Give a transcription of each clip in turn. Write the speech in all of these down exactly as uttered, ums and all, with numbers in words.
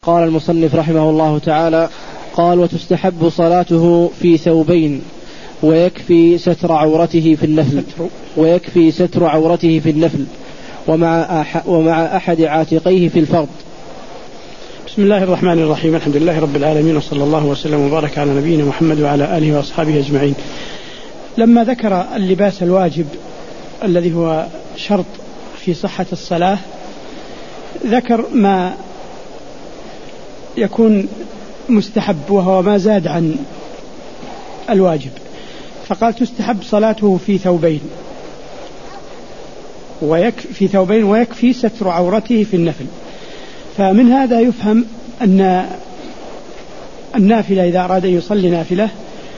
قال المصنف رحمه الله تعالى: قال: وتستحب صلاته في ثوبين ويكفي ستر عورته في النفل ويكفي ستر عورته في النفل ومع ومع أحد عاتقيه في الفرض. بسم الله الرحمن الرحيم. الحمد لله رب العالمين، وصلى الله وسلم وبارك على نبينا محمد وعلى آله وأصحابه أجمعين. لما ذكر اللباس الواجب الذي هو شرط في صحة الصلاة، ذكر ما يكون مستحب وهو ما زاد عن الواجب، فقال: تستحب صلاته في ثوبين ويكفي في ثوبين ويكفي ستر عورته في النفل. فمن هذا يفهم أن النافلة إذا أراد أن يصلي نافلة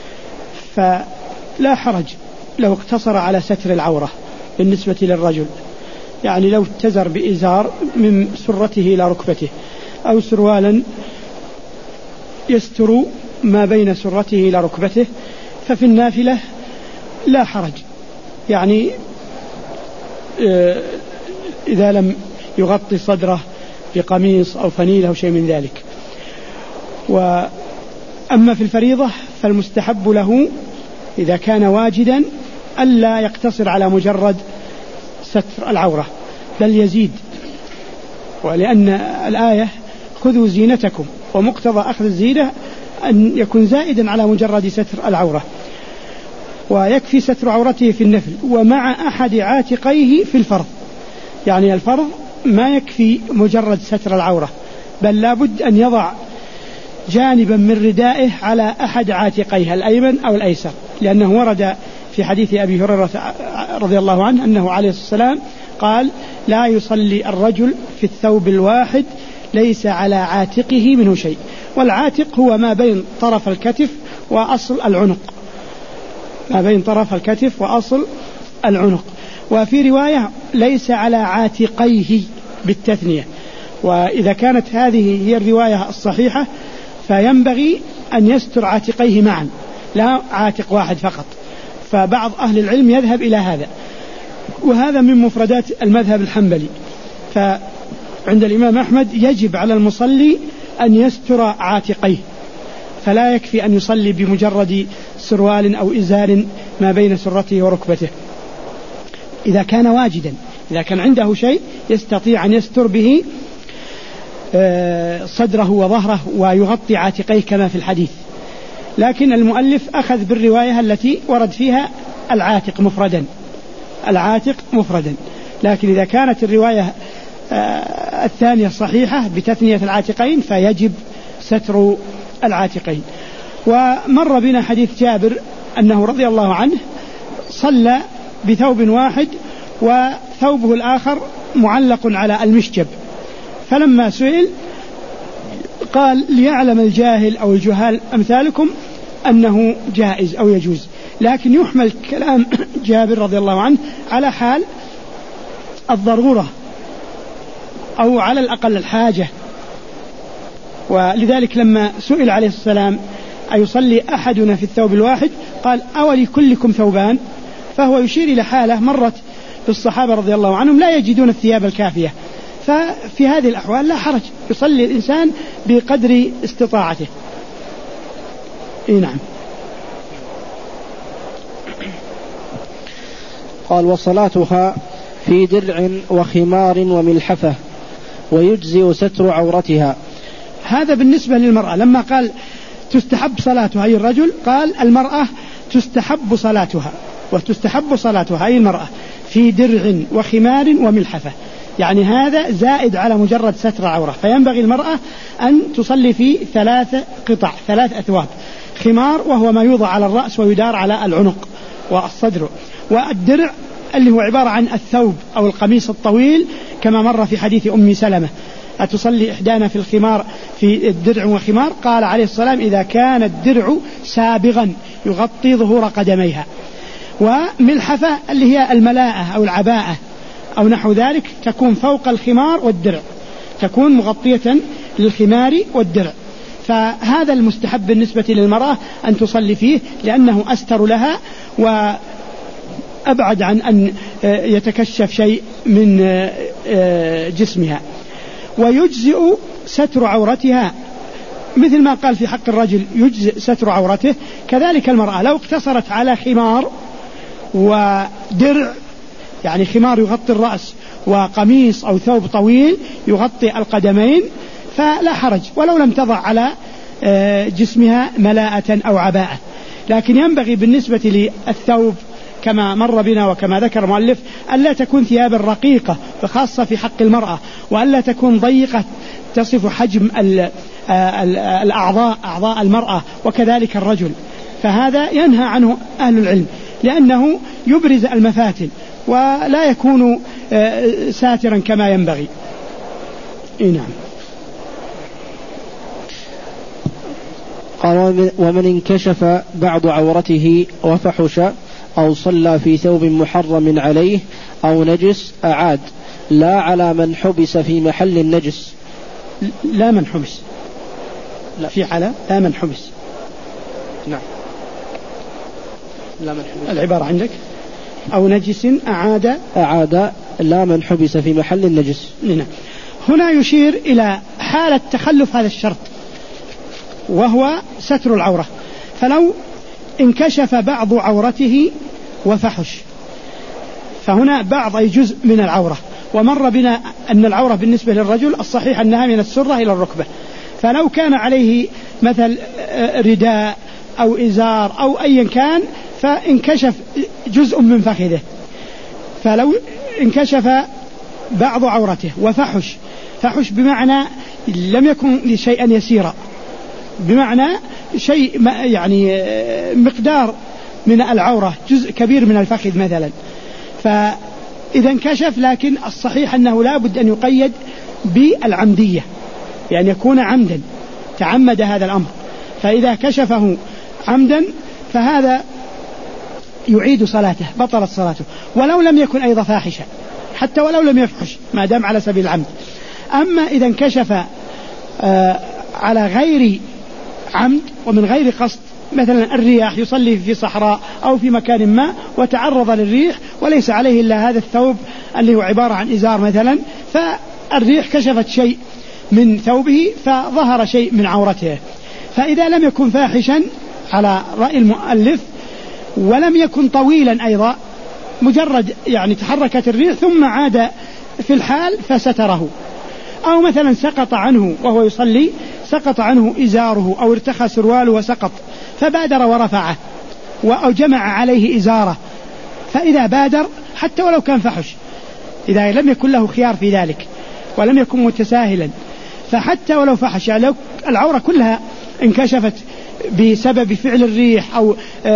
فلا حرج لو اقتصر على ستر العورة بالنسبة للرجل، يعني لو اتزر بإزار من سرته إلى ركبته أو سروالا يستر ما بين سرته إلى ركبته، ففي النافلة لا حرج، يعني إذا لم يغطي صدره بقميص أو فنيل أو شيء من ذلك. وأما في الفريضة فالمستحب له إذا كان واجدا ألا يقتصر على مجرد ستر العورة بل يزيد، ولأن الآية خذوا زينتكم، ومقتضى أخذ الزينة أن يكون زائدا على مجرد ستر العورة. ويكفي ستر عورته في النفل ومع أحد عاتقيه في الفرض، يعني الفرض ما يكفي مجرد ستر العورة بل لابد أن يضع جانبا من ردائه على أحد عاتقيه الأيمن أو الأيسر، لأنه ورد في حديث أبي هريرة رضي الله عنه أنه عليه الصلاة والسلام قال: لا يصلي الرجل في الثوب الواحد ليس على عاتقه منه شيء. والعاتق هو ما بين طرف الكتف وأصل العنق، ما بين طرف الكتف وأصل العنق. وفي رواية ليس على عاتقيه بالتثنية، وإذا كانت هذه هي الرواية الصحيحة فينبغي أن يستر عاتقيه معا لا عاتق واحد فقط. فبعض أهل العلم يذهب إلى هذا، وهذا من مفردات المذهب الحنبلي. فعند الإمام أحمد يجب على المصلي أن يستر عاتقيه، فلا يكفي أن يصلي بمجرد سروال أو إزار ما بين سرته وركبته إذا كان واجدا. إذا كان عنده شيء يستطيع أن يستر به صدره وظهره ويغطي عاتقيه كما في الحديث. لكن المؤلف أخذ بالرواية التي ورد فيها العاتق مفردا، العاتق مفردا. لكن إذا كانت الرواية الثانية صحيحة بتثنية العاتقين فيجب ستر العاتقين. ومر بنا حديث جابر أنه رضي الله عنه صلى بثوب واحد وثوبه الآخر معلق على المشجب، فلما سئل قال: ليعلم الجاهل أو الجهال أمثالكم أنه جائز أو يجوز. لكن يحمل كلام جابر رضي الله عنه على حال الضرورة أو على الأقل الحاجة. ولذلك لما سئل عليه السلام: أيصلي أحدنا في الثوب الواحد؟ قال: أولي كلكم ثوبان؟ فهو يشير إلى حالة مرت بالصحابة رضي الله عنهم لا يجدون الثياب الكافية، ففي هذه الأحوال لا حرج، يصلي الإنسان بقدر استطاعته. إيه نعم. قال: وصلاتها في درع وخمار وملحفة ويجزئ ستر عورتها. هذا بالنسبة للمرأة. لما قال تستحب صلاتها أي الرجل، قال المرأة تستحب صلاتها، وتستحب صلاتها أي المرأة في درع وخمار وملحفة، يعني هذا زائد على مجرد ستر عورة. فينبغي المرأة أن تصلي في ثلاث قطع، ثلاث أثواب: خمار وهو ما يوضع على الرأس ويدار على العنق والصدر، والدرع اللي هو عبارة عن الثوب أو القميص الطويل كما مر في حديث أم سلمة: أتصلي إحدانا في الخمار في الدرع وخمار؟ قال عليه الصلاة والسلام: إذا كان الدرع سابغا يغطي ظهور قدميها. وملحفة اللي هي الملاءة أو العباءة أو نحو ذلك، تكون فوق الخمار والدرع، تكون مغطية للخمار والدرع. فهذا المستحب بالنسبة للمرأة أن تصلي فيه، لأنه أستر لها وأبعد عن أن يتكشف شيء من جسمها. ويجزئ ستر عورتها مثل ما قال في حق الرجل يجزئ ستر عورته، كذلك المرأة لو اقتصرت على خمار ودرع، يعني خمار يغطي الرأس وقميص أو ثوب طويل يغطي القدمين فلا حرج، ولو لم تضع على جسمها ملاءة أو عباءة. لكن ينبغي بالنسبة للثوب كما مر بنا وكما ذكر المؤلف ألا تكون ثيابا رقيقة، وخاصة في حق المرأة، وألا تكون ضيقة تصف حجم الأعضاء أعضاء المرأة وكذلك الرجل، فهذا ينهى عنه أهل العلم لأنه يبرز المفاتن ولا يكون ساترا كما ينبغي. نعم. قال ومن انكشف بعض عورته وفحش أو صلى في ثوب محرم عليه أو نجس أعاد، لا على من حبس في محل النجس. لا من حبس، لا في على لا من حبس. نعم. لا من حبس العبارة عندك أو نجس أعاد أعاد لا من حبس في محل النجس. نعم. هنا يشير إلى حالة تخلف هذا الشرط وهو ستر العورة، فلو انكشف بعض عورته وفحش، فهنا بعض أي جزء من العورة، ومر بنا أن العورة بالنسبة للرجل الصحيح أنها من السرة إلى الركبة، فلو كان عليه مثل رداء أو إزار أو أيا كان فانكشف جزء من فخذه، فلو انكشف بعض عورته وفحش، فحش بمعنى لم يكن شيئا يسيرا، بمعنى شيء يعني مقدار من العورة جزء كبير من الفخذ مثلا، فإذا انكشف، لكن الصحيح أنه لا بد أن يقيد بالعمدية، يعني يكون عمدا تعمد هذا الأمر، فإذا كشفه عمدا فهذا يعيد صلاته، بطلت صلاته ولو لم يكن أيضا فاحشا، حتى ولو لم يفحش ما دام على سبيل العمد. أما إذا انكشف آه على غير عمد ومن غير قصد، مثلا الرياح يصلي في صحراء أو في مكان ما وتعرض للريح وليس عليه إلا هذا الثوب اللي هو عبارة عن إزار مثلا، فالريح كشفت شيء من ثوبه فظهر شيء من عورته، فإذا لم يكن فاحشا على رأي المؤلف ولم يكن طويلا أيضا، مجرد يعني تحركت الريح ثم عاد في الحال فستره، أو مثلا سقط عنه وهو يصلي سقط عنه إزاره أو ارتخى سرواله وسقط فبادر ورفعه أو جمع عليه إزاره، فإذا بادر حتى ولو كان فحش، إذا لم يكن له خيار في ذلك ولم يكن متساهلا، فحتى ولو فحش، يعني لو العورة كلها انكشفت بسبب فعل الريح أو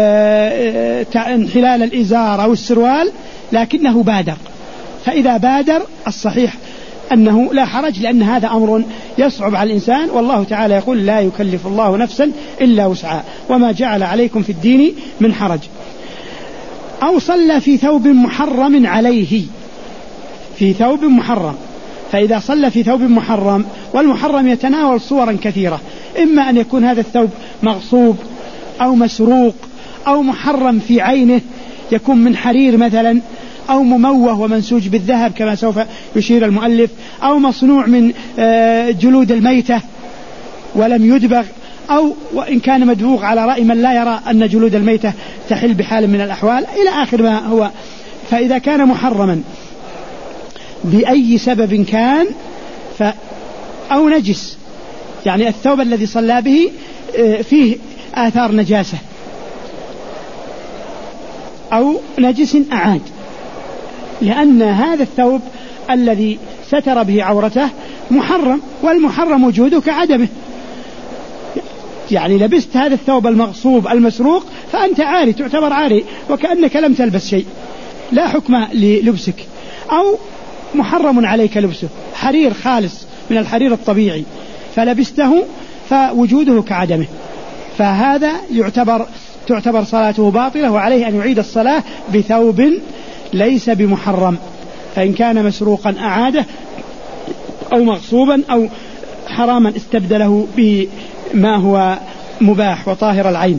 انحلال الإزار أو السروال لكنه بادر، فإذا بادر الصحيح أنه لا حرج، لأن هذا أمر يصعب على الإنسان، والله تعالى يقول لا يكلف الله نفسا إلا وسعها وما جعل عليكم في الدين من حرج. أو صلى في ثوب محرم عليه، في ثوب محرم، فإذا صلى في ثوب محرم، والمحرم يتناول صورا كثيرة، إما أن يكون هذا الثوب مغصوب أو مسروق أو محرم في عينه، يكون من حرير مثلا أو مموه ومنسوج بالذهب كما سوف يشير المؤلف، أو مصنوع من جلود الميتة ولم يدبغ، أو وإن كان مدبوغ على رأي من لا يرى أن جلود الميتة تحل بحال من الأحوال إلى آخر ما هو. فإذا كان محرما بأي سبب كان ف أو نجس، يعني الثوب الذي صلى به فيه آثار نجاسة أو نجس أعاد، لأن هذا الثوب الذي ستر به عورته محرم، والمحرم وجوده كعدمه، يعني لبست هذا الثوب المغصوب المسروق فأنت عاري، تعتبر عاري وكأنك لم تلبس شيء، لا حكم للبسك. أو محرم عليك لبسه، حرير خالص من الحرير الطبيعي فلبسته فوجوده كعدمه، فهذا يعتبر تعتبر صلاته باطلة، وعليه أن يعيد الصلاة بثوب ليس بمحرم، فإن كان مسروقا أعاده أو مغصوبا أو حراما استبدله بما هو مباح وطاهر العين.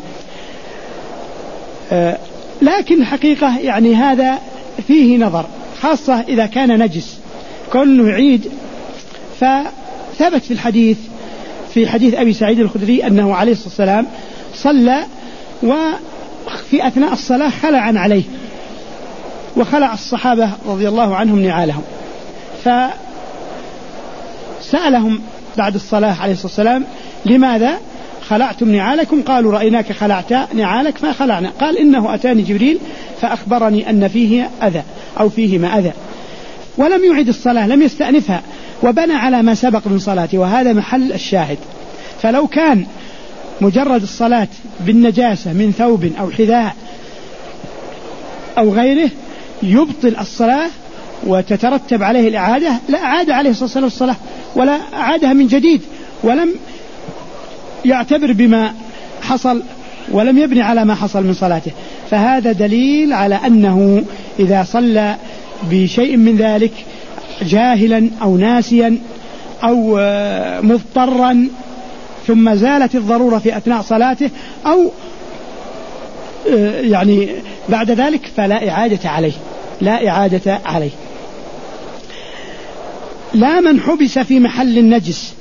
لكن الحقيقة يعني هذا فيه نظر، خاصة إذا كان نجس، كونه يعيد ثبت في الحديث في حديث أبي سعيد الخدري أنه عليه الصلاة والسلام صلى وفي أثناء الصلاة خلع عليه وخلع الصحابة رضي الله عنهم نعالهم، فسألهم بعد الصلاة عليه الصلاة والسلام لماذا خلعتم نعالكم؟ قالوا رأيناك خلعت نعالك فخلعنا. قال إنه أتاني جبريل فأخبرني أن فيه أذى أو فيهما أذى، ولم يعد الصلاة، لم يستأنفها، وبنى على ما سبق من صلاته، وهذا محل الشاهد. فلو كان مجرد الصلاة بالنجاسة من ثوب أو حذاء أو غيره يبطل الصلاة وتترتب عليه الإعادة، لا أعاد عليه الصلاة والسلام الصلاة ولا أعادها من جديد، ولم يعتبر بما حصل ولم يبني على ما حصل من صلاته. فهذا دليل على أنه إذا صلى بشيء من ذلك جاهلا أو ناسيا أو مضطرا ثم زالت الضرورة في أثناء صلاته أو يعني بعد ذلك فلا إعادة عليه، لا إعادة عليه. لا من حبس في محل النجس،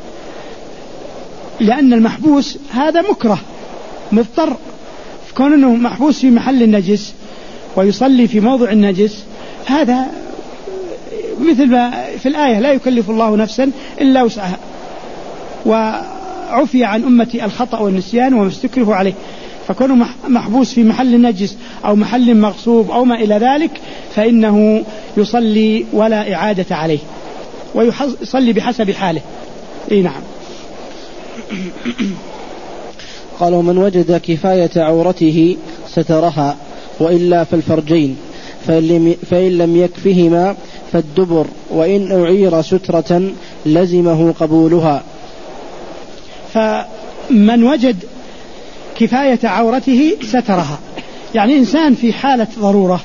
لأن المحبوس هذا مكره مضطر، كون أنه محبوس في محل النجس ويصلي في موضع النجس هذا مثل ما في الآية لا يكلف الله نفسا إلا وسعها، وعفي عن أمتي الخطأ والنسيان وما استكرهوا عليه. فكونه محبوس في محل النجس أو محل مغصوب أو ما إلى ذلك فإنه يصلي ولا إعادة عليه ويصلي بحسب حاله. إيه نعم. قال ومن وجد كفاية عورته سترها وإلا فالفرجين، فإن لم يكفهما فالدبر، وإن أعير سترة لزمه قبولها. فمن وجد كفاية عورته سترها، يعني إنسان في حالة ضرورة،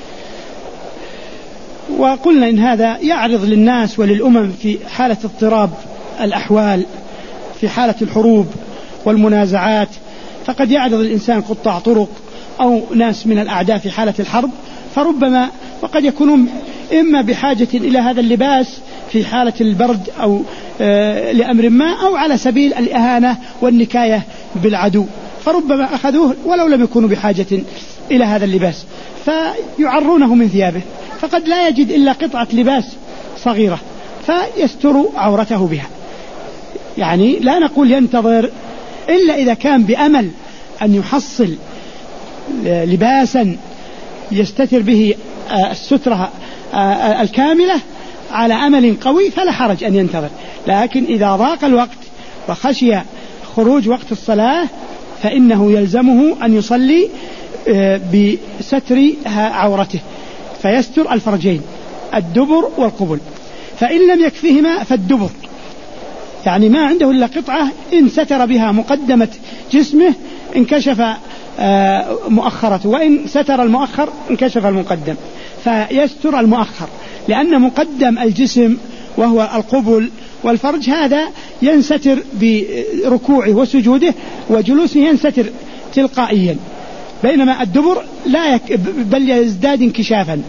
وقلنا إن هذا يعرض للناس وللأمم في حالة اضطراب الأحوال، في حالة الحروب والمنازعات، فقد يعرض الإنسان قطاع طرق أو ناس من الأعداء في حالة الحرب، فربما وقد يكونون إما بحاجة إلى هذا اللباس في حالة البرد أو آه لأمر ما، أو على سبيل الإهانة والنكاية بالعدو، فربما أخذوه ولو لم يكونوا بحاجة إلى هذا اللباس فيعرونه من ثيابه، فقد لا يجد إلا قطعة لباس صغيرة فيستر عورته بها. يعني لا نقول ينتظر إلا إذا كان بأمل أن يحصل لباسا يستتر به السترة الكاملة على أمل قوي فلا حرج أن ينتظر، لكن إذا ضاق الوقت وخشي خروج وقت الصلاة فإنه يلزمه أن يصلي بستر عورته فيستر الفرجين الدبر والقبل. فإن لم يكفهما فالدبر، يعني ما عنده إلا قطعة إن ستر بها مقدمة جسمه انكشف مؤخرته، وإن ستر المؤخر انكشف المقدم، فيستر المؤخر، لأن مقدم الجسم وهو القبل والفرج هذا ينستر بركوعه وسجوده وجلوسه ينستر تلقائيا، بينما الدبر لا يك بل يزداد انكشافا.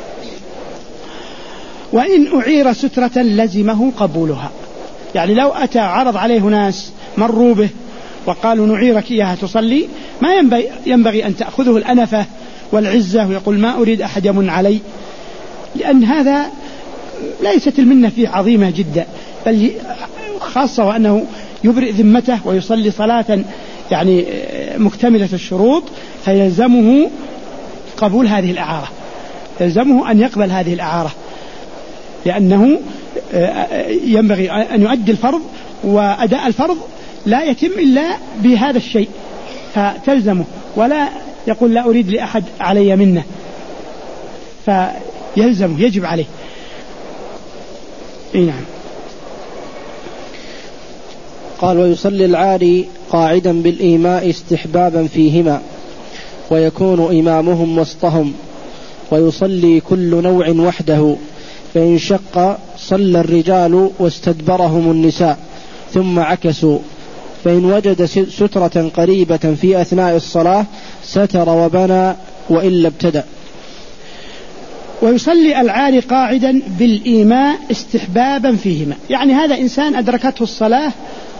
وإن أعير سترة لزمه قبولها، يعني لو أتى عرض عليه ناس مروا به وقالوا نعيرك إياها تصلي، ما ينبغي, ينبغي أن تأخذه الأنفة والعزة ويقول ما أريد أحد يمن علي، لأن هذا ليست المنة فيه عظيمة جدا، بل خاصة وأنه يبرئ ذمته ويصلي صلاة يعني مكتملة الشروط، فيلزمه قبول هذه الإعارة، يلزمه أن يقبل هذه الإعارة، لأنه ينبغي أن يؤدي الفرض، وأداء الفرض لا يتم إلا بهذا الشيء، فتلزمه ولا يقول لا أريد لأحد علي منه، فيلزمه يجب عليه. إيه نعم. قال ويصلي العاري قاعدا بالإيماء استحبابا فيهما، ويكون إمامهم وسطهم، ويصلي كل نوع وحده، فإن شق صلى الرجال واستدبرهم النساء ثم عكسوا، فإن وجد سترة قريبة في أثناء الصلاة ستر وبنى وإلا ابتدأ. ويصلي العاري قاعدا بالإيماء استحبابا فيهما. يعني هذا إنسان أدركته الصلاة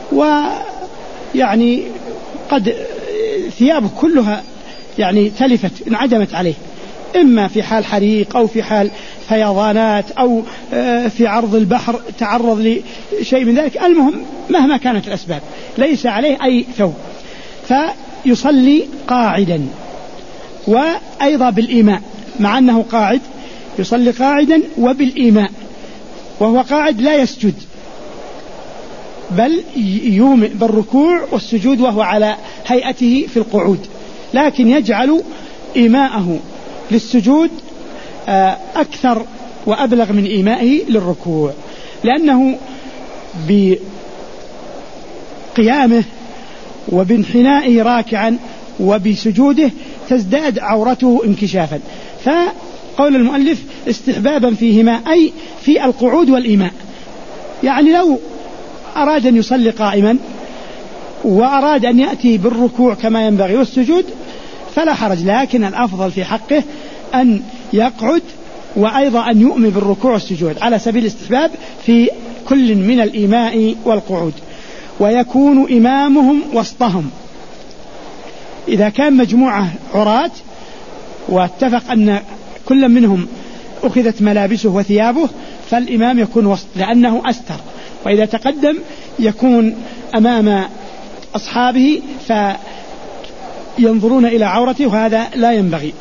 ويعني قد ثيابه كلها يعني تلفت انعدمت عليه، إما في حال حريق أو في حال فيضانات أو في عرض البحر تعرض لشيء من ذلك، المهم مهما كانت الأسباب ليس عليه أي ثوب، فيصلي قاعدا وأيضا بالإيماء، مع أنه قاعد يصلي قاعدا وبالإيماء، وهو قاعد لا يسجد بل يومئ بالركوع والسجود وهو على هيئته في القعود، لكن يجعل إيماءه للسجود أكثر وأبلغ من إيمائه للركوع، لأنه بقيامه وبانحنائه راكعا وبسجوده تزداد عورته انكشافا. فقول المؤلف استحبابا فيهما أي في القعود والإيماء، يعني لو أراد أن يصلي قائما وأراد أن يأتي بالركوع كما ينبغي والسجود فلا حرج، لكن الأفضل في حقه أن يقعد وأيضا أن يؤمن بالركوع والسجود على سبيل الاستحباب في كل من الإيماء والقعود. ويكون إمامهم وسطهم، إذا كان مجموعة عراة واتفق أن كل منهم أخذت ملابسه وثيابه فالإمام يكون وسط لأنه أستر، وإذا تقدم يكون أمام أصحابه فينظرون إلى عورته وهذا لا ينبغي.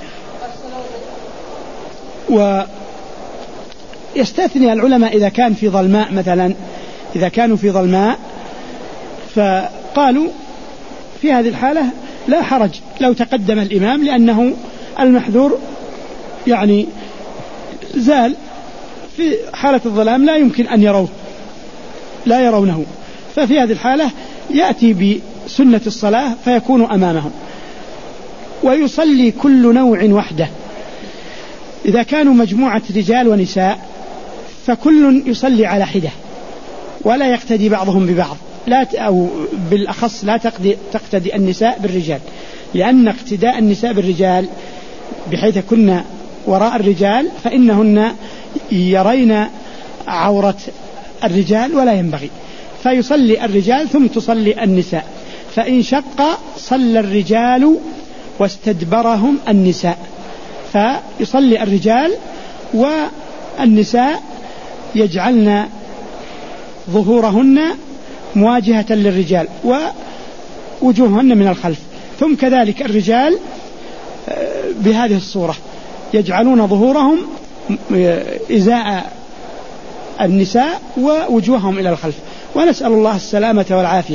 ويستثني العلماء إذا كان في ظلماء مثلا، إذا كانوا في ظلماء فقالوا في هذه الحالة لا حرج لو تقدم الإمام، لأنه المحذور يعني زال في حالة الظلام لا يمكن أن يروه لا يرونه، ففي هذه الحالة يأتي بسنة الصلاة فيكون أمامهم. ويصلي كل نوع وحده، إذا كانوا مجموعة رجال ونساء فكل يصلي على حدة ولا يقتدي بعضهم ببعض، لا أو بالأخص لا تقتدي النساء بالرجال، لأن اقتداء النساء بالرجال بحيث كنا وراء الرجال فإنهن يرين عورة الرجال ولا ينبغي، فيصلي الرجال ثم تصلي النساء، فإن شق صلى الرجال واستدبرهم النساء، فيصلي الرجال والنساء يجعلن ظهورهن مواجهة للرجال ووجوههن من الخلف، ثم كذلك الرجال بهذه الصورة يجعلون ظهورهم إزاء النساء ووجوههم إلى الخلف، ونسأل الله السلامة والعافية.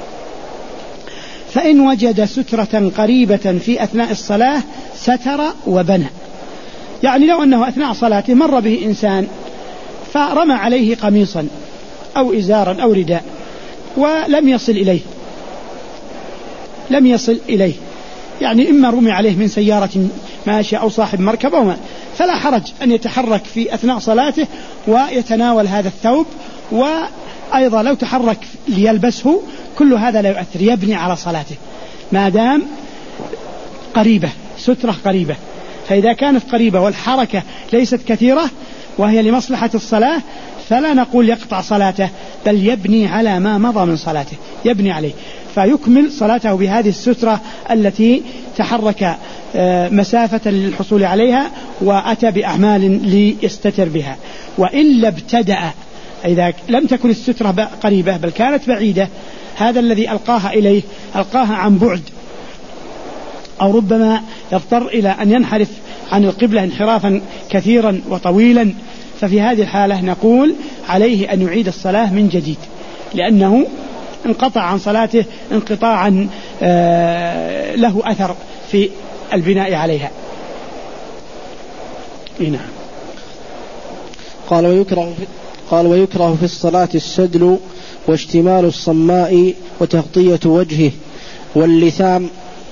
فإن وجد سترة قريبة في أثناء الصلاة ستر وبنى، يعني لو أنه أثناء صلاته مر به إنسان فرمى عليه قميصا أو إزارا أو رداء ولم يصل إليه لم يصل إليه يعني إما رمي عليه من سيارة ماشية أو صاحب مركبة وما، فلا حرج أن يتحرك في أثناء صلاته ويتناول هذا الثوب، وأيضا لو تحرك ليلبسه كل هذا لا يؤثر، يبني على صلاته ما دام قريبة سترة قريبة. فإذا كانت قريبة والحركة ليست كثيرة وهي لمصلحة الصلاة فلا نقول يقطع صلاته، بل يبني على ما مضى من صلاته، يبني عليه فيكمل صلاته بهذه السترة التي تحرك مسافة للحصول عليها وأتى بأعمال ليستتر بها. وإلا ابتدأ، إذا لم تكن السترة قريبة بل كانت بعيدة، هذا الذي ألقاها إليه ألقاها عن بعد أو ربما يضطر إلى أن ينحرف عن القبلة انحرافا كثيرا وطويلا، ففي هذه الحالة نقول عليه أن يعيد الصلاة من جديد، لأنه انقطع عن صلاته انقطاعا له أثر في البناء عليها. نعم. قال ويكره قال ويكره في الصلاة السدل واشتمال الصماء وتغطية وجهه واللثام.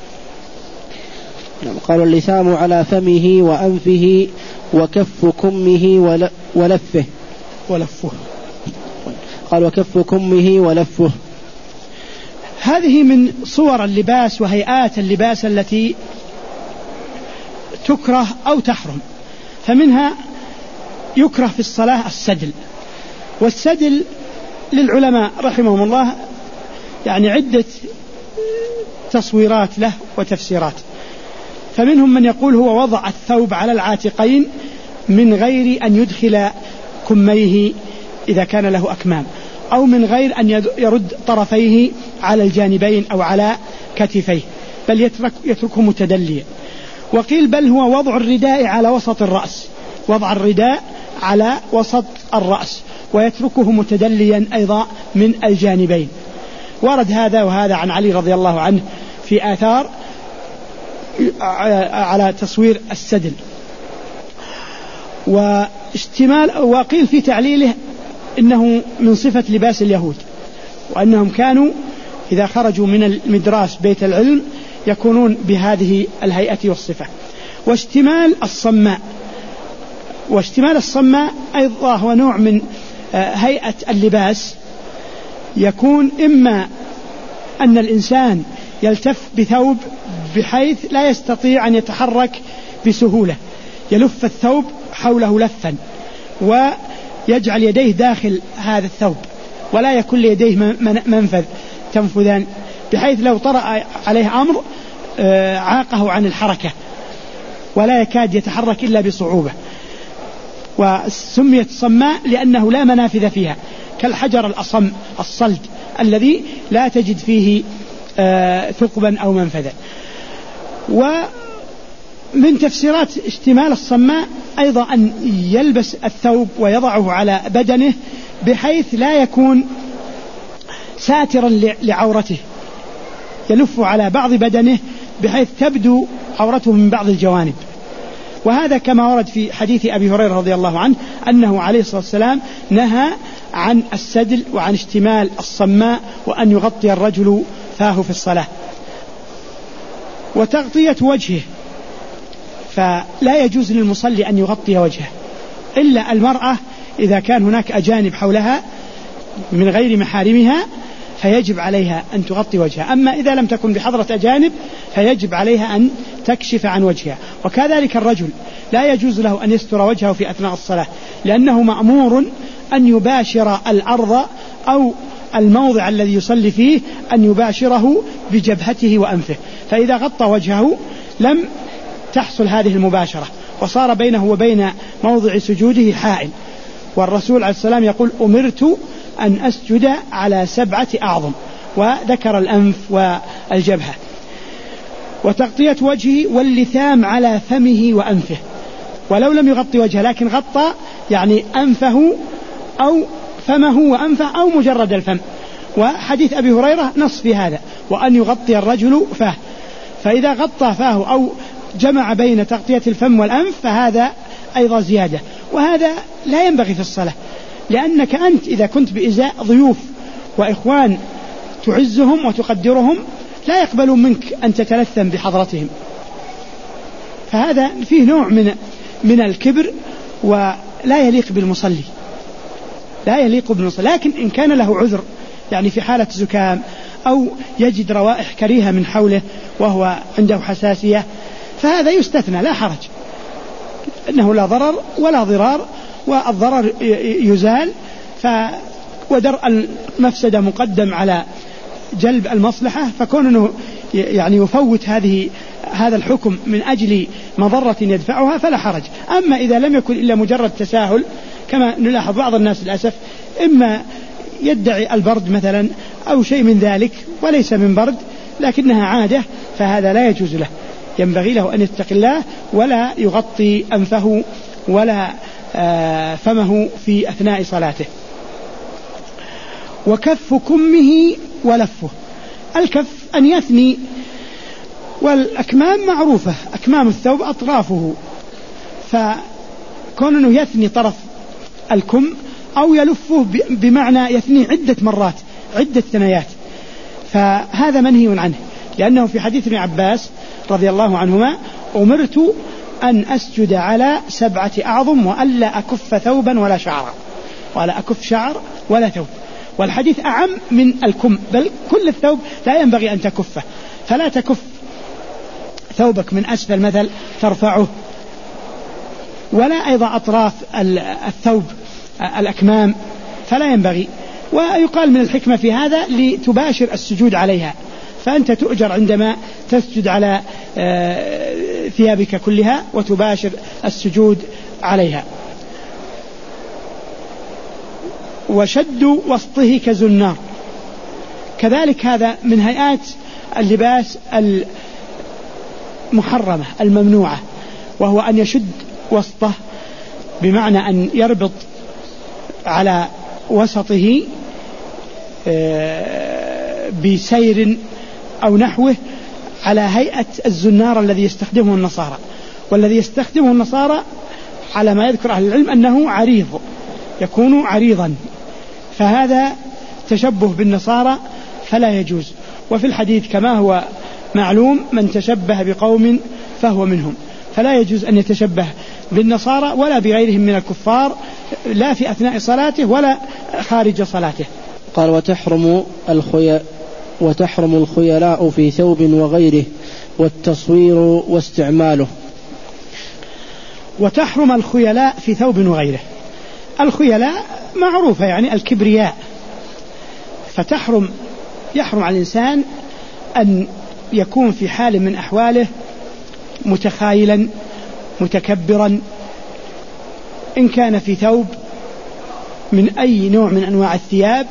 قال واللثام على فمه وأنفه وكف كمه ولفه ولفه قال وكف كمه ولفه. هذه من صور اللباس وهيئات اللباس التي تكره أو تحرم. فمنها يكره في الصلاة السدل، والسدل للعلماء رحمهم الله يعني عدة تصويرات له وتفسيرات. فمنهم من يقول هو وضع الثوب على العاتقين من غير أن يدخل كميه إذا كان له أكمام، أو من غير أن يرد طرفيه على الجانبين أو على كتفيه، بل يترك يتركه متدليا. وقيل بل هو وضع الرداء على وسط الرأس، وضع الرداء على وسط الرأس ويتركه متدليا أيضا من الجانبين. ورد هذا وهذا عن علي رضي الله عنه في آثار على تصوير السدل. واشتمال وقيل في تعليله إنه من صفة لباس اليهود، وأنهم كانوا إذا خرجوا من المدراس بيت العلم يكونون بهذه الهيئة والصفة. واشتمال الصماء، واشتمال الصماء أيضا هو نوع من هيئة اللباس، يكون إما أن الإنسان يلتف بثوب بحيث لا يستطيع أن يتحرك بسهولة، يلف الثوب حوله لفا ويجعل يديه داخل هذا الثوب ولا يكون ليديه منفذ تنفذان، بحيث لو طرأ عليه أمر عاقه عن الحركة ولا يكاد يتحرك إلا بصعوبة. وسميت صماء لأنه لا منافذ فيها، كالحجر الأصم الصلد الذي لا تجد فيه ثقبا أو منفذا. ومن تفسيرات اشتمال الصماء أيضا أن يلبس الثوب ويضعه على بدنه بحيث لا يكون ساترا لعورته، يلف على بعض بدنه بحيث تبدو عورته من بعض الجوانب. وهذا كما ورد في حديث أبي هريرة رضي الله عنه أنه عليه الصلاة والسلام نهى عن السدل وعن اشتمال الصماء وأن يغطي الرجل فاه في الصلاة. وتغطية وجهه، فلا يجوز للمصلي أن يغطي وجهه إلا المرأة إذا كان هناك أجانب حولها من غير محارمها فيجب عليها أن تغطي وجهها، أما إذا لم تكن بحضرة أجانب فيجب عليها أن تكشف عن وجهها. وكذلك الرجل لا يجوز له أن يستر وجهه في أثناء الصلاة، لأنه مأمور أن يباشر الأرض أو الموضع الذي يصلي فيه أن يباشره بجبهته وأنفه، فإذا غطى وجهه لم تحصل هذه المباشرة وصار بينه وبين موضع سجوده حائل. والرسول عليه السلام يقول أمرت أن أسجد على سبعة أعظم، وذكر الأنف والجبهة. وتغطية وجهه واللثام على فمه وأنفه، ولو لم يغطي وجهه لكن غطى يعني أنفه أو فمه وأنفه أو مجرد الفم. وحديث أبي هريرة نص في هذا، وأن يغطي الرجل فاه، فإذا غطى فاه أو جمع بين تغطية الفم والأنف فهذا أيضا زيادة، وهذا لا ينبغي في الصلاة، لأنك أنت إذا كنت بإزاء ضيوف وإخوان تعزهم وتقدرهم لا يقبلون منك أن تتلثم بحضرتهم، فهذا فيه نوع من من الكبر ولا يليق بالمصلي، لا يليق بالمصلي. لكن إن كان له عذر يعني في حالة زكام أو يجد روائح كريهة من حوله وهو عنده حساسية فهذا يستثنى لا حرج، إنه لا ضرر ولا ضرار، والضرر يزال ف ودرء المفسدة مقدم على جلب المصلحة، فكون أنه يعني يفوت هذه هذا الحكم من أجل مضرة يدفعها فلا حرج. أما إذا لم يكن إلا مجرد تساهل كما نلاحظ بعض الناس للأسف، إما يدعي البرد مثلا أو شيء من ذلك وليس من برد لكنها عادة، فهذا لا يجوز له، ينبغي له أن يتقي الله ولا يغطي أنفه ولا فمه في أثناء صلاته. وكف كمه ولفه، الكف أن يثني، والأكمام معروفة، أكمام الثوب أطرافه، فكون أنه يثني طرف الكم أو يلفه بمعنى يثني عدة مرات عدة ثنايات فهذا منهي عنه، لأنه في حديث ابن عباس رضي الله عنهما أمرت أن أسجد على سبعة أعظم وألا أكف ثوبا ولا شعرا، ولا أكف شعر ولا ثوب. والحديث أعم من الكم، بل كل الثوب لا ينبغي أن تكفه، فلا تكف ثوبك من أسفل مثل ترفعه ولا أيضا أطراف الثوب الأكمام، فلا ينبغي. ويقال من الحكمة في هذا لتباشر السجود عليها، فأنت تؤجر عندما تسجد على ثيابك كلها وتباشر السجود عليها. وشد وسطه كزنار، كذلك هذا من هيئات اللباس المحرمة الممنوعة، وهو أن يشد وسطه بمعنى أن يربط على وسطه بسير أو نحوه على هيئة الزنار الذي يستخدمه النصارى. والذي يستخدمه النصارى على ما يذكر أهل العلم أنه عريض، يكون عريضا، فهذا تشبه بالنصارى فلا يجوز. وفي الحديث كما هو معلوم من تشبه بقوم فهو منهم، فلا يجوز أن يتشبه بالنصارى ولا بغيرهم من الكفار، لا في أثناء صلاته ولا خارج صلاته. قال وتحرم الخي... وتحرم الخيلاء في ثوب وغيره والتصوير واستعماله. وتحرم الخيلاء في ثوب وغيره، الخيلاء معروفة يعني الكبرياء، فتحرم يحرم على الإنسان أن يكون في حال من أحواله متخايلا متكبرا، إن كان في ثوب من أي نوع من أنواع الثياب،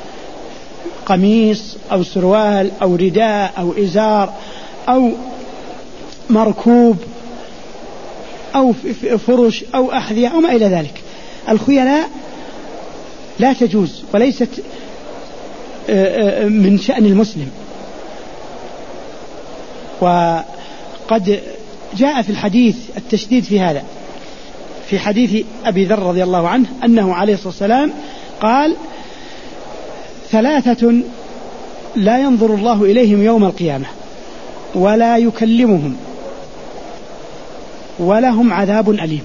قميص أو سروال أو رداء أو إزار أو مركوب أو فرش أو أحذية أو ما إلى ذلك. الخيلاء لا تجوز وليست من شأن المسلم. وقد جاء في الحديث التشديد في هذا، في حديث أبي ذر رضي الله عنه أنه عليه الصلاة والسلام قال ثلاثة لا ينظر الله إليهم يوم القيامة ولا يكلمهم ولهم عذاب أليم.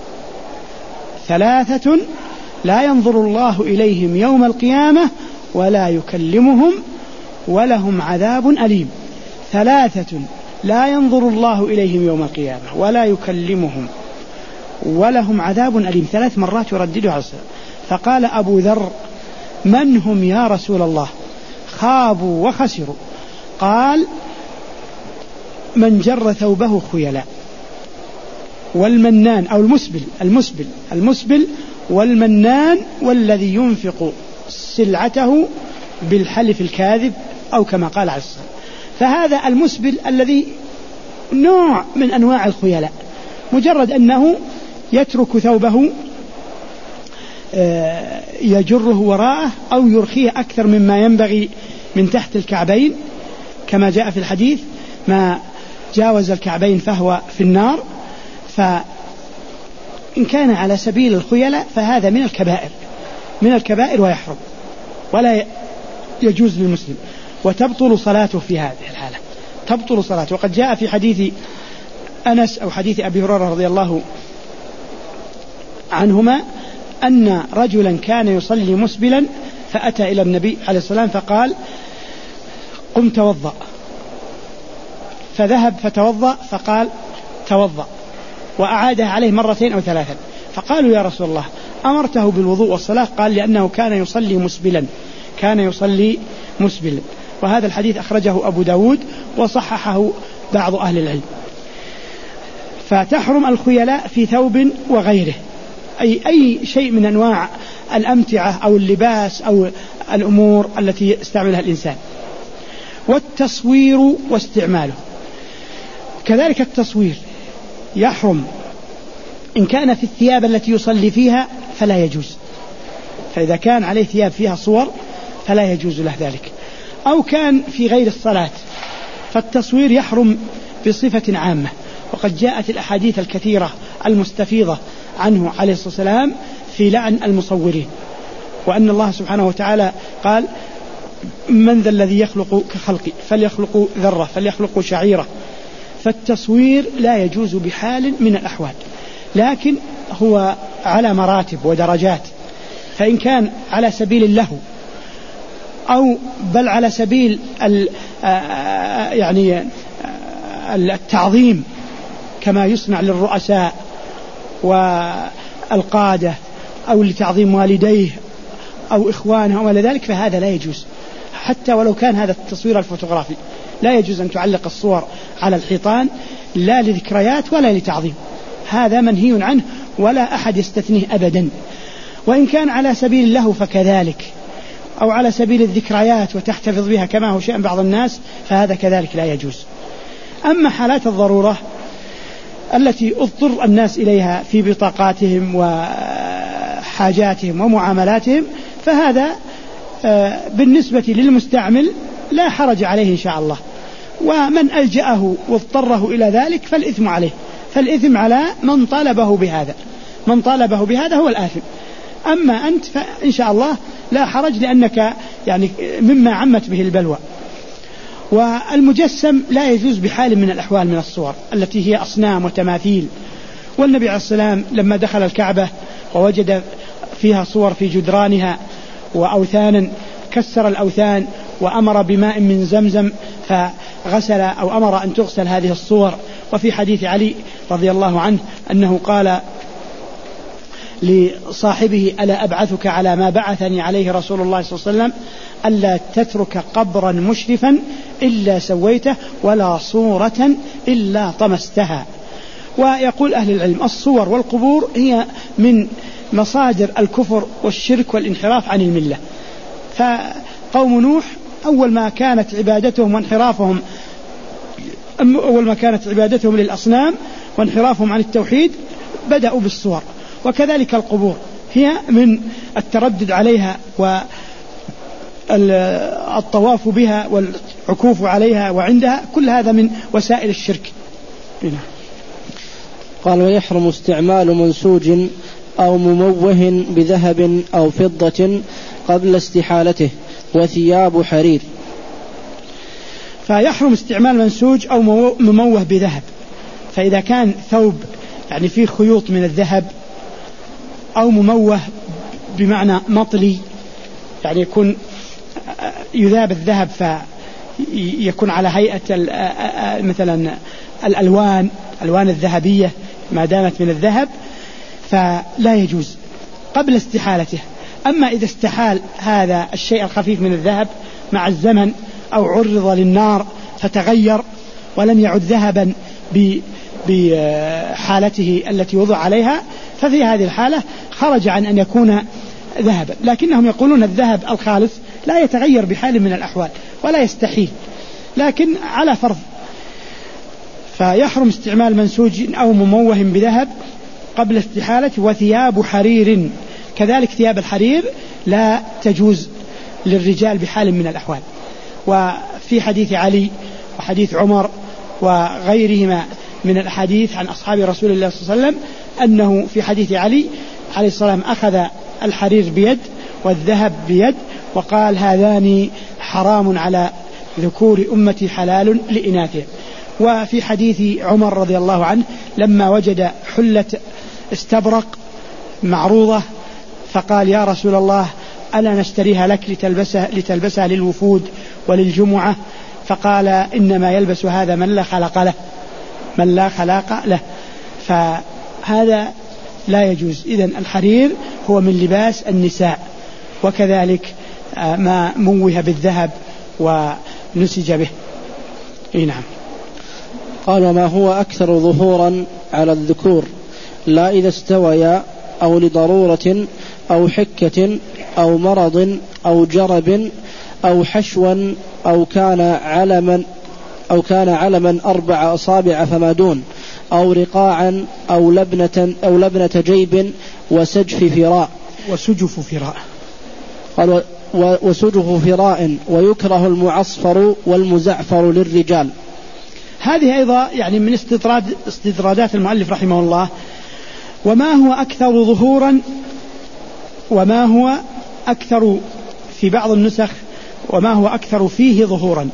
ثلاثة لا ينظر الله إليهم يوم القيامة ولا يكلمهم ولهم عذاب أليم. ثلاثة لا ينظر الله إليهم يوم القيامة ولا يكلمهم ولهم عذاب أليم، ثلاث مرات يرددها على الصلاة. فقال أبو ذر من هم يا رسول الله؟ خابوا وخسروا. قال من جر ثوبه خيلاء والمنان أو المسبل المسبل المسبل والمنان والذي ينفق سلعته بالحلف الكاذب أو كما قال عليه الصلاة. فهذا المسبل الذي نوع من أنواع الخيلاء، مجرد أنه يترك ثوبه يجره وراءه أو يرخيه أكثر مما ينبغي من تحت الكعبين، كما جاء في الحديث ما جاوز الكعبين فهو في النار. فإن كان على سبيل الخيلاء فهذا من الكبائر من الكبائر ويحرم ولا يجوز للمسلم، وتبطل صلاته في هذه الحالة، تبطل صلاته. وقد جاء في حديث أنس أو حديث أبي هريرة رضي الله عنهما أن رجلا كان يصلي مسبلا فأتى إلى النبي عليه الصلاة والسلام فقال قم توضأ، فذهب فتوضأ فقال توضأ، وأعادها عليه مرتين أو ثلاثا. فقالوا يا رسول الله أمرته بالوضوء والصلاة؟ قال لأنه كان يصلي مسبلا كان يصلي مسبلا. وهذا الحديث أخرجه أبو داود وصححه بعض أهل العلم. فتحرم الخيلاء في ثوب وغيره، أي أي شيء من أنواع الأمتعة أو اللباس أو الأمور التي يستعملها الإنسان. والتصوير واستعماله، كذلك التصوير يحرم إن كان في الثياب التي يصلي فيها فلا يجوز، فإذا كان عليه ثياب فيها صور فلا يجوز له ذلك، أو كان في غير الصلاة فالتصوير يحرم بصفة عامة. وقد جاءت الأحاديث الكثيرة المستفيضة عنه عليه الصلاة والسلام في لعن المصورين، وأن الله سبحانه وتعالى قال من ذا الذي يخلق كخلقي فليخلق ذرة فليخلق شعيرة. فالتصوير لا يجوز بحال من الأحوال، لكن هو على مراتب ودرجات. فإن كان على سبيل اللهو أو بل على سبيل يعني التعظيم كما يصنع للرؤساء والقادة أو لتعظيم والديه أو إخوانه وما ذلك، فهذا لا يجوز، حتى ولو كان هذا التصوير الفوتوغرافي لا يجوز أن تعلق الصور على الحيطان لا لذكريات ولا لتعظيم، هذا منهي عنه ولا أحد يستثنيه أبدا. وإن كان على سبيل الله فكذلك، أو على سبيل الذكريات وتحتفظ بها كما هو شأن بعض الناس، فهذا كذلك لا يجوز. أما حالات الضرورة التي اضطر الناس إليها في بطاقاتهم وحاجاتهم ومعاملاتهم، فهذا بالنسبة للمستعمل لا حرج عليه إن شاء الله، ومن ألجأه واضطره إلى ذلك فالإثم عليه، فالإثم على من طالبه بهذا، من طالبه بهذا هو الآثم. أما أنت فإن شاء الله لا حرج، لأنك يعني مما عمت به البلوى. والمجسم لا يجوز بحال من الأحوال من الصور التي هي أصنام وتماثيل. والنبي عليه السلام لما دخل الكعبة ووجد فيها صور في جدرانها وأوثانا كسر الأوثان وأمر بماء من زمزم فغسل أو أمر أن تغسل هذه الصور. وفي حديث علي رضي الله عنه أنه قال لصاحبه: ألا أبعثك على ما بعثني عليه رسول الله صلى الله عليه وسلم، ألا تترك قبرا مشرفا إلا سويته ولا صورة إلا طمستها. ويقول أهل العلم: الصور والقبور هي من مصادر الكفر والشرك والانحراف عن الملة. فقوم نوح أول ما كانت عبادتهم وانحرافهم أول ما كانت عبادتهم للأصنام وانحرافهم عن التوحيد بدأوا بالصور، وكذلك القبور هي من التردد عليها والطواف بها والعكوف عليها وعندها، كل هذا من وسائل الشرك. قال: ويحرم استعمال منسوج أو مموه بذهب أو فضة قبل استحالته، وثياب حرير. فيحرم استعمال منسوج أو مموه بذهب، فإذا كان ثوب يعني فيه خيوط من الذهب أو مموه بمعنى مطلي، يعني يكون يذاب الذهب فيكون على هيئة مثلا الألوان الألوان الذهبية ما دامت من الذهب، فلا يجوز قبل استحالته. أما إذا استحال هذا الشيء الخفيف من الذهب مع الزمن أو عرض للنار فتغير ولم يعد ذهبا بحالته التي وضع عليها، ففي هذه الحالة خرج عن أن يكون ذهبا. لكنهم يقولون الذهب الخالص لا يتغير بحال من الأحوال ولا يستحيل، لكن على فرض. فيحرم استعمال منسوج أو مموه بذهب قبل استحالة. وثياب حرير، كذلك ثياب الحرير لا تجوز للرجال بحال من الأحوال. وفي حديث علي وحديث عمر وغيرهما من الحديث عن أصحاب رسول الله صلى الله عليه وسلم أنه في حديث علي عليه السلام أخذ الحرير بيد والذهب بيد وقال: هذان حرام على ذكور أمتي حلال لإناثهم. وفي حديث عمر رضي الله عنه لما وجد حلة استبرق معروضة فقال: يا رسول الله، ألا نشتريها لك لتلبسها, لتلبسها للوفود وللجمعة؟ فقال: إنما يلبس هذا من لا خلق له من لا خلاق له. فهذا لا يجوز. إذن الحرير هو من لباس النساء، وكذلك ما موه بالذهب ونسج به. إيه نعم. قال: وما هو أكثر ظهورا على الذكور، لا إذا استويا أو لضرورة أو حكة أو مرض أو جرب أو حشوا أو كان علما أو كان علما أربع أصابع فما دون، أو رقاعا أو لبنة أو لبنة جيب وسجف فراء وسجف فراء قال: وسجف فراء. ويكره المعصفر والمزعفر للرجال. هذه أيضا يعني من استطراد استطرادات المؤلف رحمه الله. وما هو أكثر ظهورا، وما هو أكثر في بعض النسخ وما هو أكثر فيه ظهورا.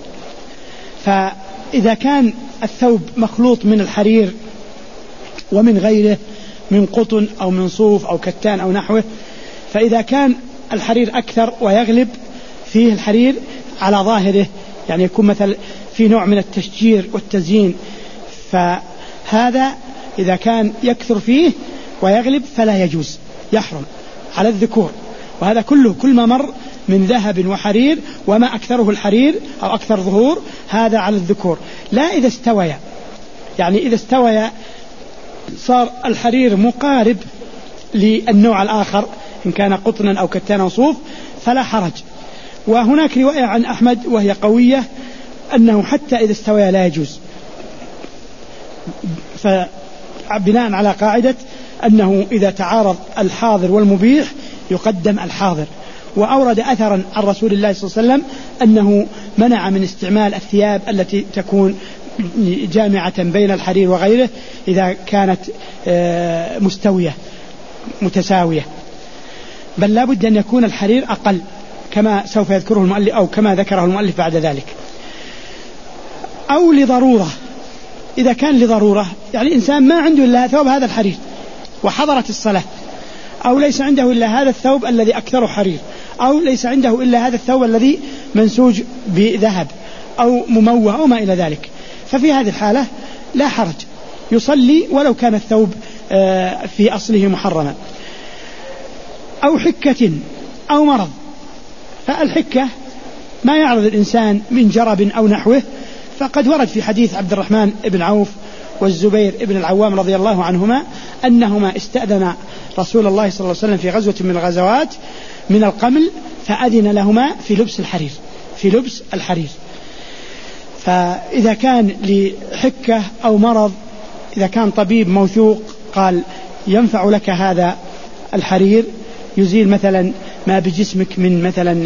فإذا كان الثوب مخلوط من الحرير ومن غيره من قطن أو من صوف أو كتان أو نحوه، فإذا كان الحرير أكثر ويغلب فيه الحرير على ظاهره، يعني يكون مثل في نوع من التشجير والتزيين، فهذا إذا كان يكثر فيه ويغلب فلا يجوز، يحرم على الذكور. وهذا كله كل ما مر من ذهب وحرير وما أكثره الحرير أو أكثر ظهور، هذا على الذكور. لا إذا استويا، يعني إذا استويا صار الحرير مقارب للنوع الآخر إن كان قطنا أو كتان أو صوف فلا حرج. وهناك رواية عن أحمد وهي قوية أنه حتى إذا استويا لا يجوز، فبناء على قاعدة أنه إذا تعارض الحاضر والمبيح يقدم الحاضر. وأورد أثرا عن رسول الله صلى الله عليه وسلم أنه منع من استعمال الثياب التي تكون جامعة بين الحرير وغيره إذا كانت مستوية متساوية، بل لا بد أن يكون الحرير أقل كما سوف يذكره المؤلف أو كما ذكره المؤلف بعد ذلك. أو لضرورة، إذا كان لضرورة يعني إنسان ما عنده إلا ثوب هذا الحرير وحضرت الصلاة، أو ليس عنده إلا هذا الثوب الذي أكثره حرير، أو ليس عنده إلا هذا الثوب الذي منسوج بذهب أو مموه أو ما إلى ذلك، ففي هذه الحالة لا حرج، يصلي ولو كان الثوب في أصله محرما. أو حكة أو مرض، فالحكة ما يعرض الإنسان من جرب أو نحوه، فقد ورد في حديث عبد الرحمن بن عوف والزبير بن العوام رضي الله عنهما أنهما استأذن رسول الله صلى الله عليه وسلم في غزوة من الغزوات من القمل فأذن لهما في لبس الحرير في لبس الحرير. فإذا كان لحكة أو مرض، إذا كان طبيب موثوق قال ينفع لك هذا الحرير يزيل مثلا ما بجسمك من مثلا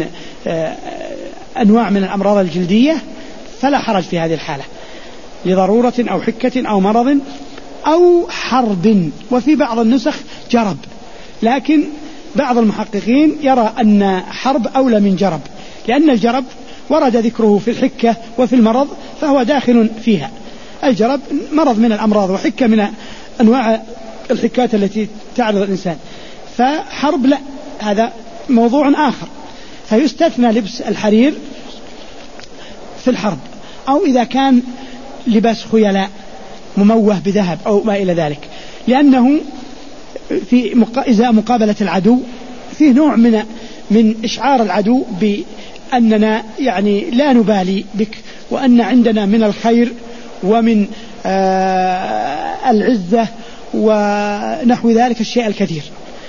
أنواع من الأمراض الجلدية، فلا حرج في هذه الحالة لضرورة أو حكة أو مرض أو حرب. وفي بعض النسخ جرب، لكن بعض المحققين يرى أن حرب أولى من جرب، لأن الجرب ورد ذكره في الحكة وفي المرض فهو داخل فيها. الجرب مرض من الأمراض وحكة من أنواع الحكات التي تعرض الإنسان، فحرب لا، هذا موضوع آخر، فيستثنى لبس الحرير في الحرب. أو إذا كان لباس خيلاء مموه بذهب أو ما إلى ذلك، لأنه في إزاء مقابلة العدو فيه نوع من من إشعار العدو بأننا يعني لا نبالي بك، وأن عندنا من الخير ومن آه العزة ونحو ذلك الشيء الكثير.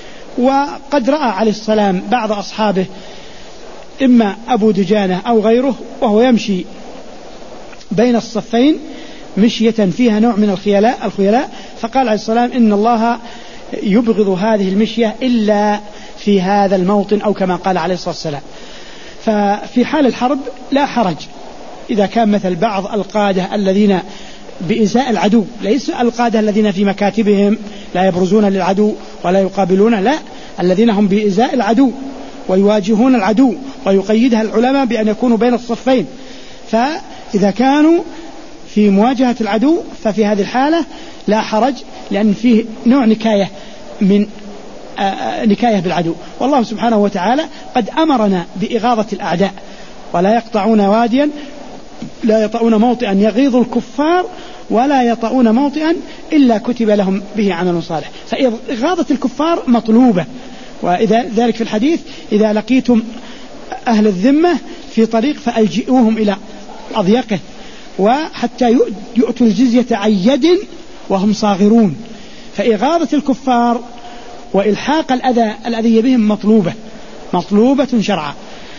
وقد رأى عليه السلام بعض أصحابه إما أبو دجانة أو غيره وهو يمشي بين الصفين مشية فيها نوع من الخيلاء الخيلاء فقال عليه السلام إن الله يبغض هذه المشية إلا في هذا الموطن، أو كما قال عليه الصلاة والسلام. ففي حال الحرب لا حرج إذا كان مثل بعض القادة الذين بإزاء العدو، ليس القادة الذين في مكاتبهم لا يبرزون للعدو ولا يقابلون، لا، الذين هم بإزاء العدو ويواجهون العدو، ويقيدها العلماء بأن يكونوا بين الصفين. فإذا كانوا في مواجهة العدو ففي هذه الحالة لا حرج، لأن فيه نوع نكاية من نكاية بالعدو. والله سبحانه وتعالى قد أمرنا بإغاظة الأعداء، ولا يقطعون واديا لا يطؤون موطئا يغيظ الكفار ولا يطؤون موطئا إلا كتب لهم به عمل صالح. فإغاظة الكفار مطلوبة، وإذا ذلك في الحديث إذا لقيتم أهل الذمة في طريق فألجئوهم إلى أضيقه، وحتى يؤتوا الجزية عن يد وهم صاغرون. فإغاظة الكفار وإلحاق الأذى الأذية بهم مطلوبة مطلوبة شرعا.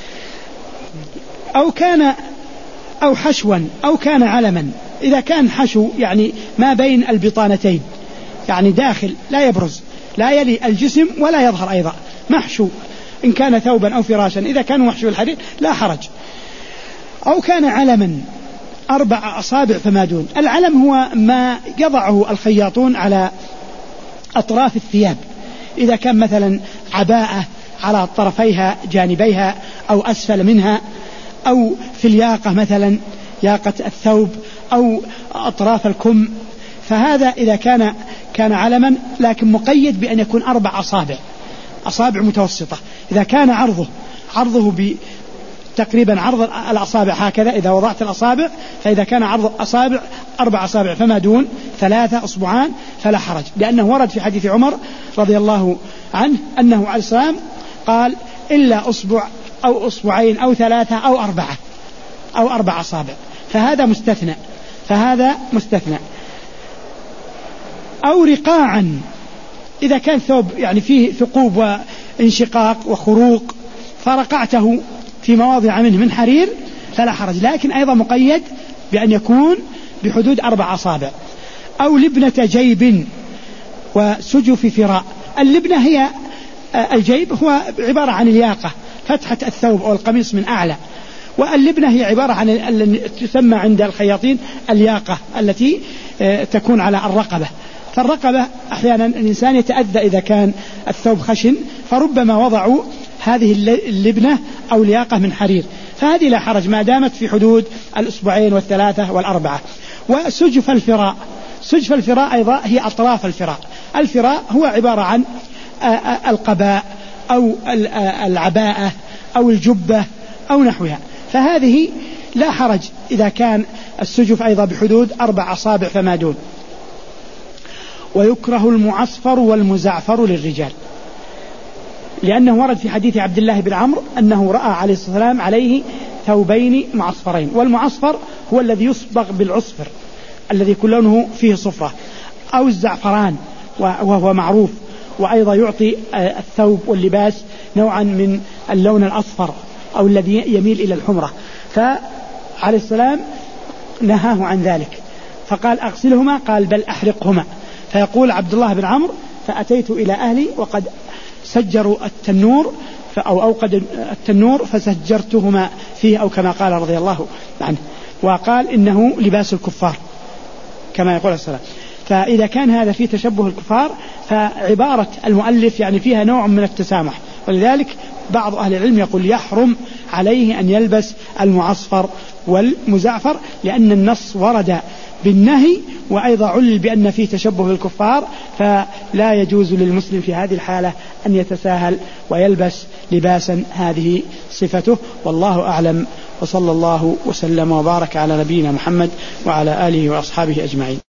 أو كان أو حشوا أو كان علما، إذا كان حشو يعني ما بين البطانتين، يعني داخل لا يبرز لا يلي الجسم ولا يظهر أيضا، محشو إن كان ثوبا أو فراشا، إذا كان محشو الحرير لا حرج. أو كان علما أربع أصابع فما دون. العلم هو ما يضعه الخياطون على أطراف الثياب، إذا كان مثلا عباءة على طرفيها جانبيها أو أسفل منها، أو في الياقة مثلا ياقة الثوب أو أطراف الكم، فهذا إذا كان كان علما لكن مقيد بأن يكون أربع أصابع أصابع متوسطة. إذا كان عرضه عرضه تقريبا عرض الأصابع هكذا إذا وضعت الأصابع، فإذا كان عرض الأصابع أربع أصابع فما دون ثلاثة أصبعان فلا حرج، لأنه ورد في حديث عمر رضي الله عنه أنه عليه السلام قال إلا أصبع أو أصبعين أو ثلاثة أو أربعة أو أربع أصابع، فهذا مستثنى فهذا مستثنى. أو رقاعا، إذا كان ثوب يعني فيه ثقوب وانشقاق وخروق فرقعته في مواضع منه من حرير فلا حرج، لكن أيضا مقيد بأن يكون بحدود أربع أصابع. أو لبنة جيب وسجف فراء. اللبنة هي الجيب هو عبارة عن الياقة، فتحة الثوب أو القميص من أعلى، واللبنة هي عبارة عن تسمى عند الخياطين الياقة التي تكون على الرقبة. فالرقبة أحيانا الإنسان يتأذى إذا كان الثوب خشن، فربما وضعوا هذه اللبنة أو الياقة من حرير، فهذه لا حرج ما دامت في حدود الأسبوعين والثلاثة والأربعة. وسجف الفراء، سجف الفراء أيضا هي أطراف الفراء. الفراء هو عبارة عن القباء أو العباءة أو الجبة أو نحوها، فهذه لا حرج إذا كان السجف أيضا بحدود أربع أصابع فما دون. ويكره المعصفر والمزعفر للرجال، لأنه ورد في حديث عبد الله بن عمرو أنه رأى عليه الصلاة والسلام عليه ثوبين معصفرين. والمعصفر هو الذي يصبغ بالعصفر الذي كل لونه فيه صفرة، أو الزعفران وهو معروف، وأيضا يعطي الثوب واللباس نوعا من اللون الأصفر أو الذي يميل إلى الحمرة، فعليه السلام نهاه عن ذلك فقال أغسلهما، قال بل أحرقهما. فيقول عبد الله بن عمرو فأتيت إلى أهلي وقد سجروا التنور أو أوقد التنور فسجرتهما فيه، أو كما قال رضي الله عنه، وقال إنه لباس الكفار كما يقول السلام. فإذا كان هذا فيه تشبه الكفار فعبارة المؤلف يعني فيها نوع من التسامح، ولذلك بعض أهل العلم يقول يحرم عليه أن يلبس المعصفر والمزعفر، لأن النص ورد بالنهي وأيضا علل بأن فيه تشبه بالكفار، فلا يجوز للمسلم في هذه الحالة أن يتساهل ويلبس لباسا هذه صفته. والله أعلم، وصلى الله وسلم وبارك على نبينا محمد وعلى آله وأصحابه أجمعين.